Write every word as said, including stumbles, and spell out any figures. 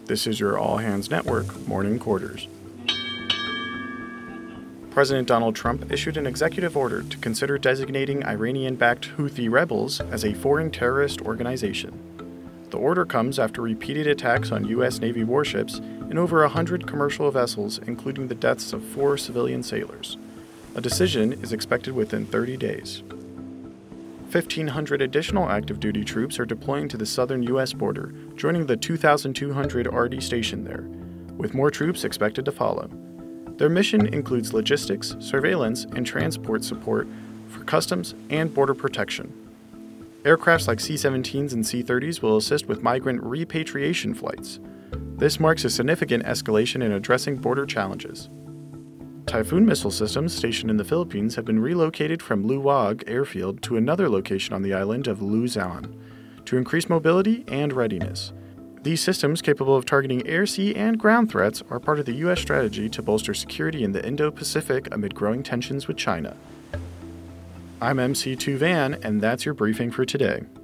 This is your All Hands Network Morning Quarters. President Donald Trump issued an executive order to consider designating Iranian-backed Houthi rebels as a foreign terrorist organization. The order comes after repeated attacks on U S Navy warships and over one hundred commercial vessels, including the deaths of four civilian sailors. A decision is expected within thirty days. fifteen hundred additional active duty troops are deploying to the southern U S border, joining the two thousand two hundred already stationed there, with more troops expected to follow. Their mission includes logistics, surveillance, and transport support for customs and border protection. Aircrafts like C seventeens and C thirties will assist with migrant repatriation flights. This marks a significant escalation in addressing border challenges. Typhoon missile systems stationed in the Philippines have been relocated from Luwag Airfield to another location on the island of Luzon to increase mobility and readiness. These systems, capable of targeting air, sea, and ground threats, are part of the U S strategy to bolster security in the Indo-Pacific amid growing tensions with China. I'm M C two Van, and that's your briefing for today.